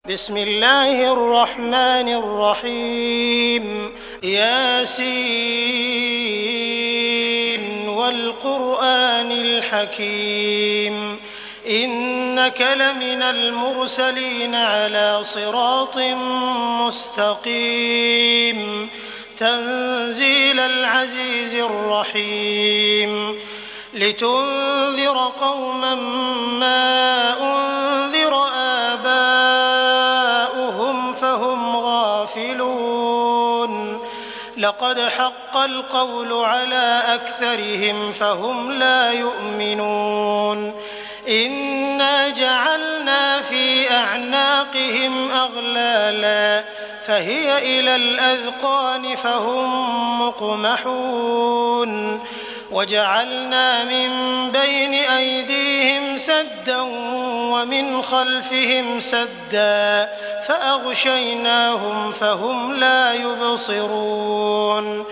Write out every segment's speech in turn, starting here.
بسم الله الرحمن الرحيم ياسين والقرآن الحكيم إنك لمن المرسلين على صراط مستقيم تنزيل العزيز الرحيم لتنذر قوما ما أنذر آباؤهم فهم غافلون لقد حق القول على أكثرهم فهم لا يؤمنون إنا جعلنا في أعناقهم أغلالا فهي إلى الأذقان فهم مقمحون وجعلنا من بين أيديهم سدا ومن خلفهم سدا فأغشيناهم فهم لا يبصرون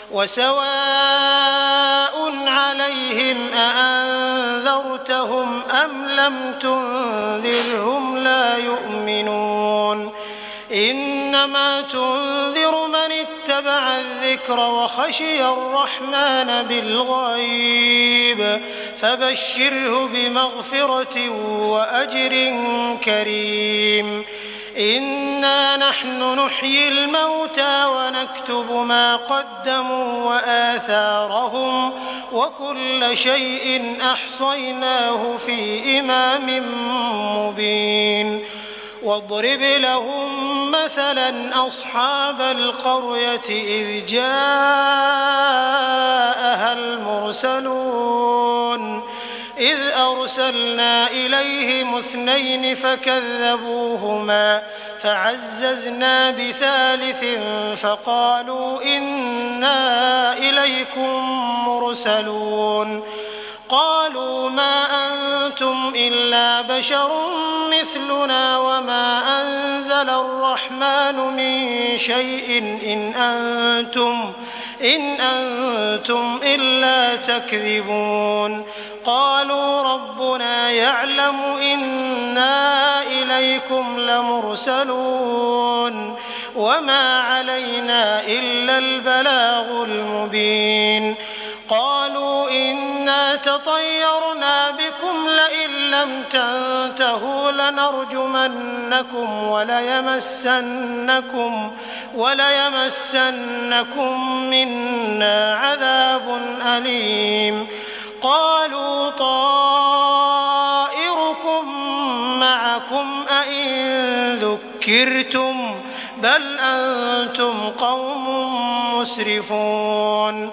وسواء عليهم أأنذرتهم أم لم تنذرهم لا يؤمنون إنما تنذر من اتبع الذكر وخشي الرحمن بالغيب فبشره بمغفرة وأجر كريم إنا نحن نحيي الموتى ونكتب ما قدموا وآثارهم وكل شيء أحصيناه في إمام مبين واضرب لهم مثلا أصحاب القرية إذ جاءها المرسلون إذ أرسلنا إليهم 2 فكذبوهما فعززنا بثالث فقالوا إنا إليكم مرسلون قالوا ما أنتم إلا بشر مثلنا وما أنزل الرحمن من شيء إن أنتم إلا تكذبون قالوا ربنا يعلم إنا إليكم لمرسلون وما علينا إلا البلاغ المبين قالوا إنا تطيرنا بكم لئن لم تنتهوا لنرجمنكم وليمسنكم منا عذاب أليم قالوا طائركم معكم أئن ذكرتم بل أنتم قوم مسرفون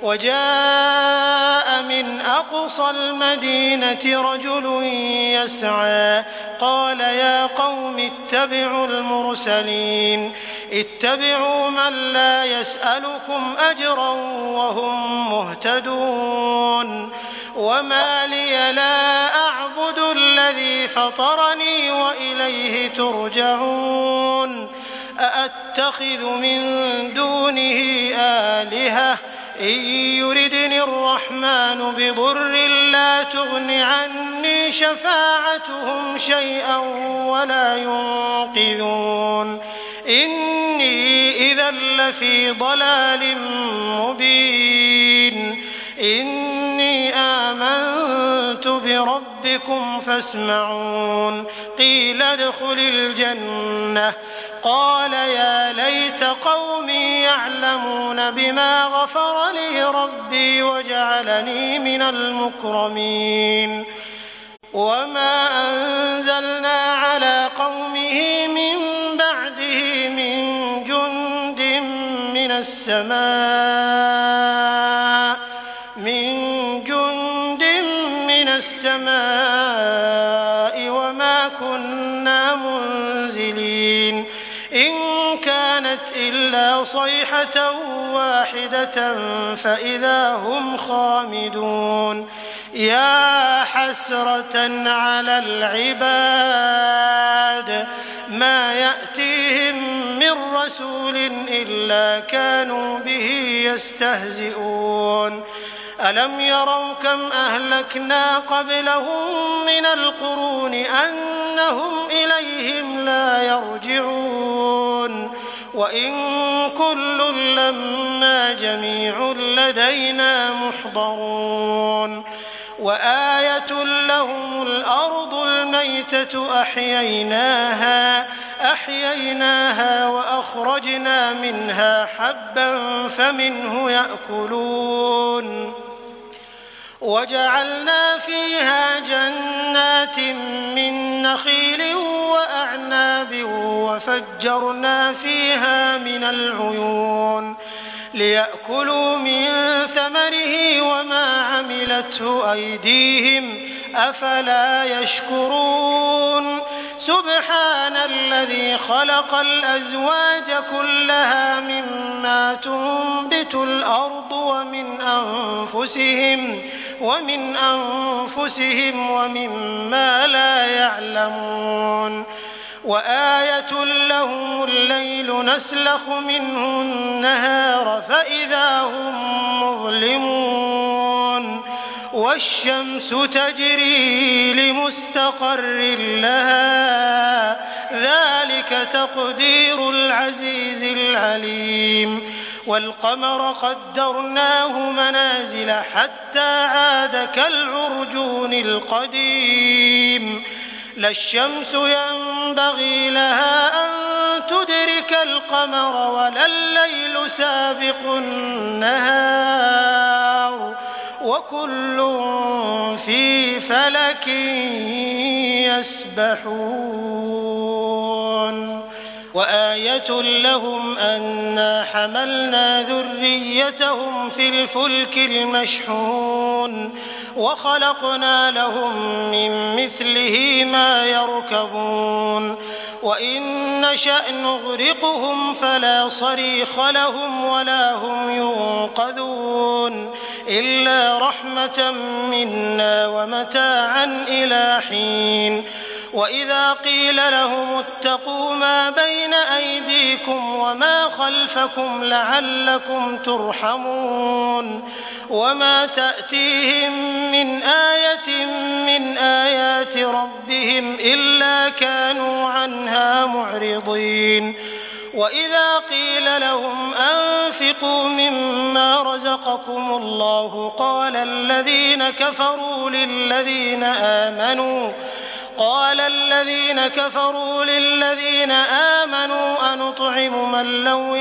وجاء من أقصى المدينة رجل يسعى قال يا قوم اتبعوا المرسلين اتبعوا من لا يسألكم أجرا وهم مهتدون وما لي لا أعبد الذي فطرني وإليه ترجعون أأتخذ من دونه آلهة إن يردني الرحمن بضر لا تغن عني شفاعتهم شيئا ولا ينقذون إني إذا لفي ضلال مبين إني آمنت بربكم فاسمعون قيل ادخل الجنة قال يا ليت قومي يعلمون بما غفر لي ربي وجعلني من المكرمين وما أنزلنا على قومه من بعده من جند من السماء وما كنا منزلين إن كانت إلا صيحة واحدة فإذا هم خامدون يا حسرة على العباد ما يأتيهم من رسول إلا كانوا به يستهزئون ألم يروا كم أهلكنا قبلهم من القرون أنهم إليهم لا وإن كل لما جميع لدينا محضرون وآية لهم الأرض الميتة أحييناها وأخرجنا منها حبا فمنه يأكلون وجعلنا فيها جنات من نخيل وأعناب وفجرنا فيها من العيون ليأكلوا من ثمره وما عملته أيديهم أفلا يشكرون سبحان الذي خلق الأزواج كلها مما تنبت الأرض ومن أنفسهم ومما لا يعلمون وآية لهم الليل نسلخ منه النهار فإذا هم مظلمون والشمس تجري لمستقر لها ذلك تقدير العزيز العليم والقمر قدرناه منازل حتى عاد كالعرجون القديم لا الشمس ينبغي لها أن تدرك القمر ولا الليل سابق النهار وكل في فلك يسبحون وآية لهم أنا حملنا ذريتهم في الفلك المشحون وخلقنا لهم من مثله ما يركبون وإن نشأ نغرقهم فلا صريخ لهم ولا هم ينقذون إلا رحمة منا ومتاعا إلى حين وإذا قيل لهم اتقوا ما بين أيديكم وما خلفكم لعلكم ترحمون وما تأتيهم من آية من آيات ربهم إلا كانوا عنها معرضين وإذا قيل لهم أنفقوا مما رزقكم الله قال الذين كفروا للذين آمنوا أنطعم من لو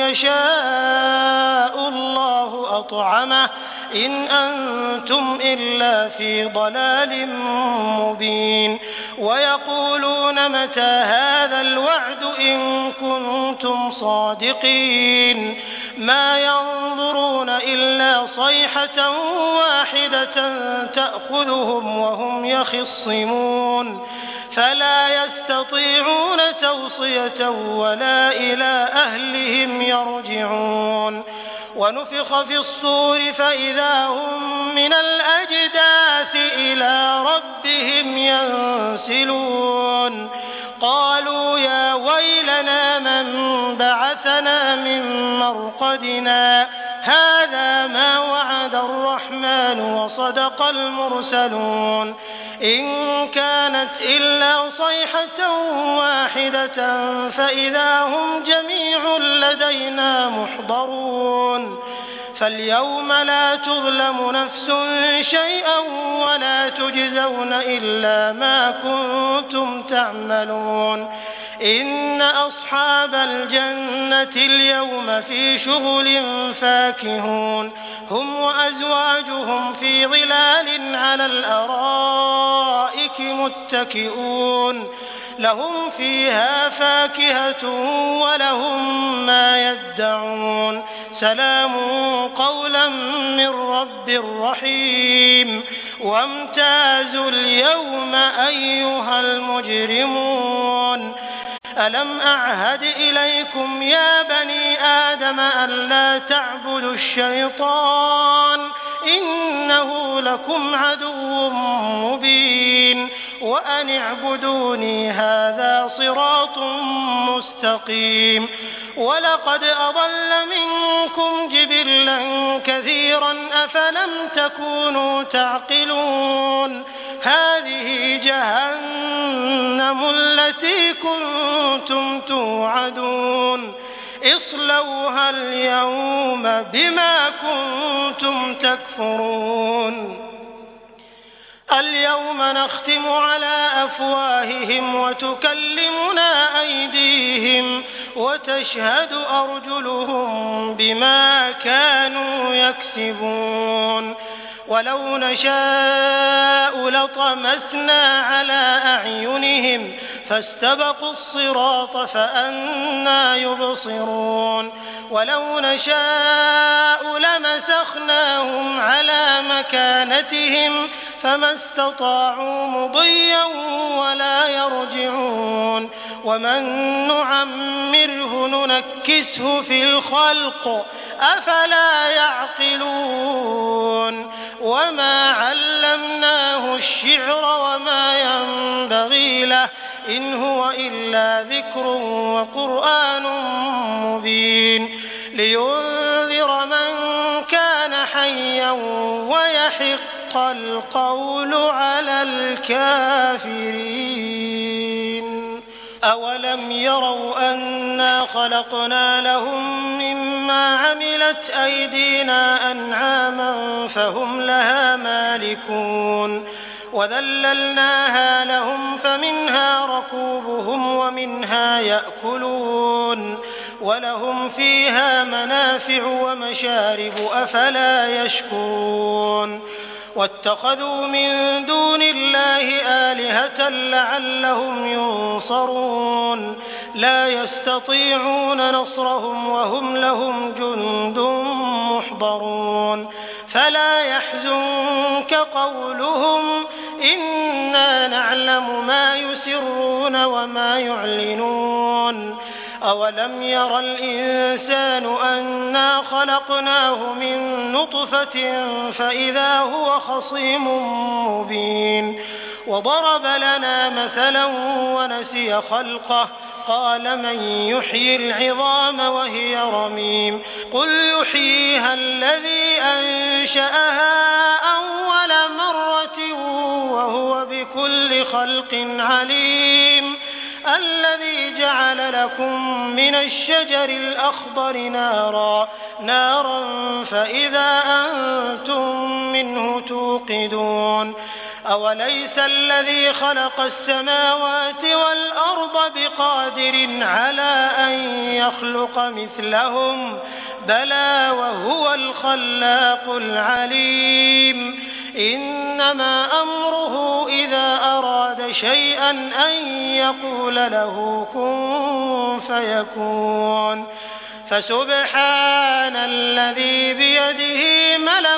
يشاء الله أطعمه إن أنتم إلا في ضلال مبين ويقولون متى هذا الوعد إن كنتم صادقين ما ينظرون إلا صيحة واحدة تأخذهم وهم يخصمون فلا يستطيعون توصية ولا إلى أهلهم يرجعون ونفخ في الصور فإذا هم من الأجداث إلى ربهم ينسلون قالوا يا ويلنا من بعثنا من مرقدنا هذا ما وعد الرحمن وصدق المرسلون إن كانت إلا صيحة واحدة فإذا هم جميع لدينا محضرون فاليوم لا تظلم نفس شيئا ولا تجزون إلا ما كنتم تعملون إن أصحاب الجنة اليوم في شغل فاكهون هم وأزواجهم في ظلال على الأرائك متكئون لهم فيها فاكهة ولهم ما يدعون سلام قولا من رب رحيم وامتازوا اليوم أيها المجرمون ألم أعهد إليكم يا بني آدم ألا تعبدوا الشيطان إنه لكم عدو مبين وأن اعبدوني هذا صراط مستقيم ولقد أضل منكم جبلا كثيرا أفلم تكونوا تعقلون هذه جهنم التي كنتم كنتم توعدون اصلوها اليوم بما كنتم تكفرون اليوم نختم على أفواههم وتكلمنا أيديهم وتشهد أرجلهم بما كانوا يكسبون ولو نشاء لطمسنا على أعينهم فاستبقوا الصراط فأنى يبصرون ولو نشاء لمسخناهم على مكانتهم فما استطاعوا مضيا ولا يرجعون ومن نعمره ننكسه في الخلق أفلا يعقلون وما علمناه الشعر وما ينبغي له إن هو إلا ذكر وقرآن مبين لينذر من كان حيا ويحق القول على الكافرين أولم يروا أنا خلقنا لهم مما عملت أيدينا أنعاما فهم لها مالكون وذللناها لهم فمنها ركوبهم ومنها يأكلون ولهم فيها منافع ومشارب أفلا يشكرون واتخذوا من دون الله آلهة لعلهم ينصرون لا يستطيعون نصرهم وهم لهم جند محضرون فلا يحزنك قولهم إنا نعلم ما يسرون وما يعلنون أولم ير الإنسان أنا خلقناه من نطفة فإذا هو خصيم مبين وضرب لنا مثلا ونسي خلقه قال من يحيي العظام وهي رميم قل يحييها الذي أنشأها أول مرة وهو بكل خلق عليم الذي جعل لكم من الشجر الأخضر نارا فإذا أنتم منه توقدون أوليس الذي خلق السماوات والأرض بقادر على أن يخلق مثلهم بلى وهو الخلاق العليم إنما أمره إذا أراد شيئا أن يقول له كن فيكون فسبحان الذي بيده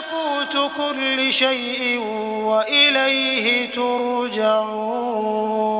ملكوت كل شيء وإليه ترجعون